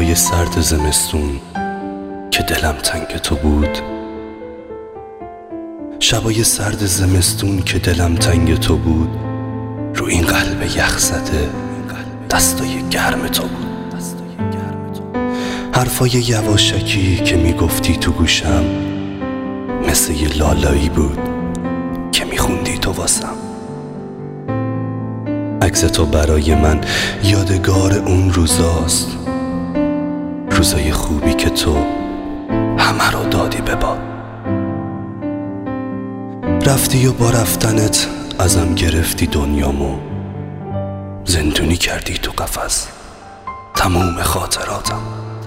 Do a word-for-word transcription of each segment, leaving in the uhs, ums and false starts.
شبای سرد زمستون که دلم تنگ تو بود، شبای سرد زمستون که دلم تنگ تو بود، رو این قلب یخ زده دستای گرم تو بود. حرفای یواشکی که میگفتی تو گوشم مثل یه لالایی بود که میخوندی تو واسم. عکس تو برای من یادگار اون روزاست، روزای خوبی که تو همه رو دادی به باد. رفتی و با رفتنت ازم گرفتی دنیامو، زندونی کردی تو قفس تموم خاطراتم.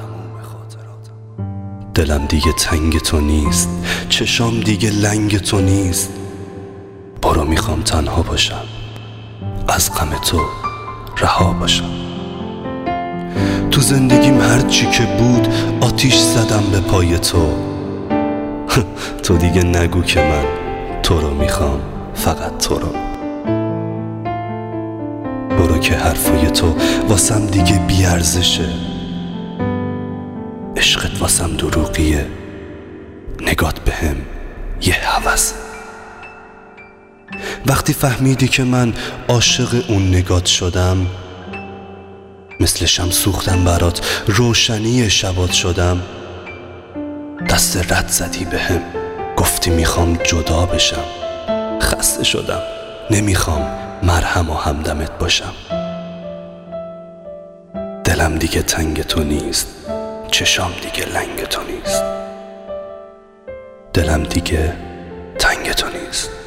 دلم دیگه تنگ تو نیست، چشام دیگه لنگ تو نیست. برو میخوام تنها باشم، از غم تو رها باشم. تو زندگیم هر چی که بود آتیش زدم به پای تو. تو دیگه نگو که من تو رو میخوام، فقط تو رو. برو که حرفای تو واسم دیگه بیارزشه، عشقت واسم دروغیه، نگات بهم یه هوسه. وقتی فهمیدی که من عاشق اون نگات شدم، مثل شمع سوختم برات، روشنی شبات شدم. دست رد زدی بهم، گفتی میخوام جدا بشم. خسته شدم، نمیخوام مرهم و همدمت باشم. دلم دیگه تنگ تو نیست، چشام دیگه لنگ تو نیست. دلم دیگه تنگ تو نیست.